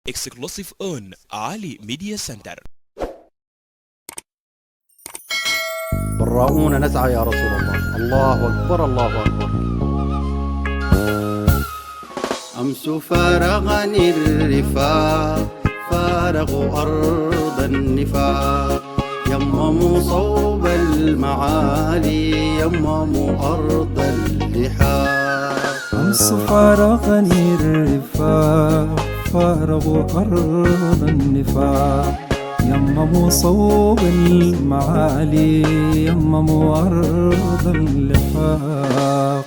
exclusive on علي ميديا سنتر. براؤون نسعى يا رسول الله. الله أكبر الله أكبر. أمس فارغني الرفاق، فارغوا أرض النفاق، يمموا صوب المعالي، يمموا أرض اللحاق. أمس فارغني الرفاق، فارغوا أرض النفاق، يمموا صوب المعالي، يمموا أرض اللحاق.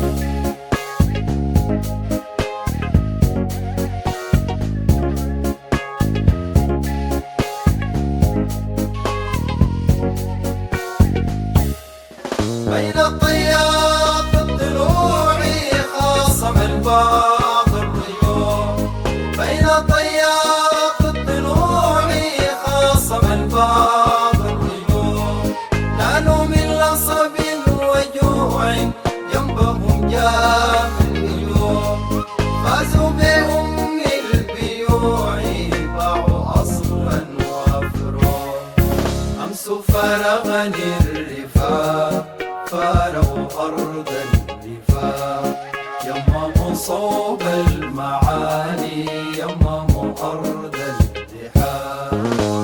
بين الطياق الضلوع خاصم الباغ الريوم، بين الطياق الضلوع خاصم الباغ الريوم، نالوا من لصب وجوع جنبهم جاف الهيوم، فازوا بأم البيوع باعوا أصلا وفروع. أمس فرغني الرفاق، فارغوا أرض النفاق، يمموا صوب المعالي، يمموا أرض اللحاق.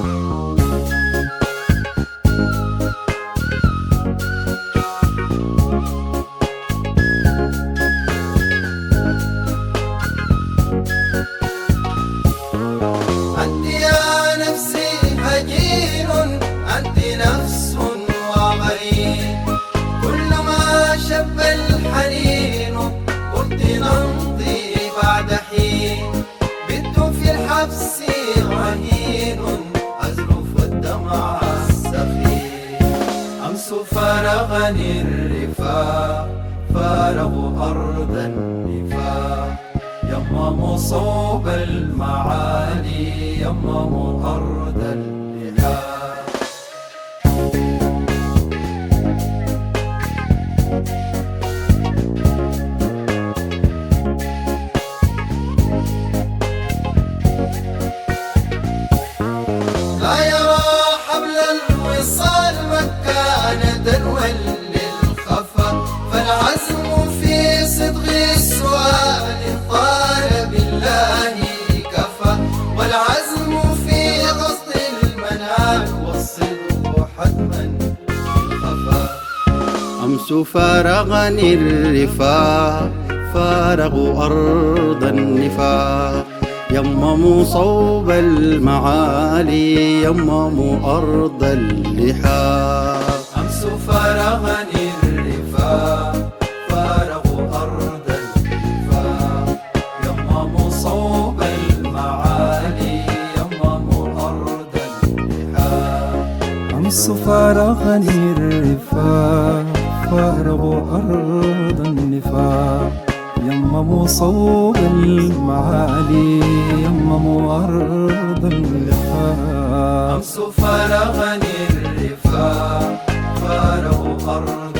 أنت يا نفسي هجين، أنت نفس وغريب، كلما شب الحنين قلت نمضي بعد حين، بت في الحبس رهين أزرف الدمع السخين. أمس فرغني الرفاق، فارغوا أرض النفاق، يمموا صوب المعالي، يمموا أرض اللحاق. لا يرى حبل الوصال مكانة وللخفا، فالعزم في صدق السؤال طال بالله كفى، والعزم في قصد المنال والصدق حتما خفى. أمس فارغني الرفاق، فارغوا أرض النفاق، يمموا صوب المعالي، يمموا أرض اللحاق. أمس فرغني الرفاق، فارغوا أرض النفاق، يمموا صوب المعالي، يمموا أرض اللحاق. أمس فارغني الرفاق، فارغوا أرض النفاق، يمموا صوب المعالي، يمموا أرض اللحاق. أمس فرغني الرفاق، فارغوا أرض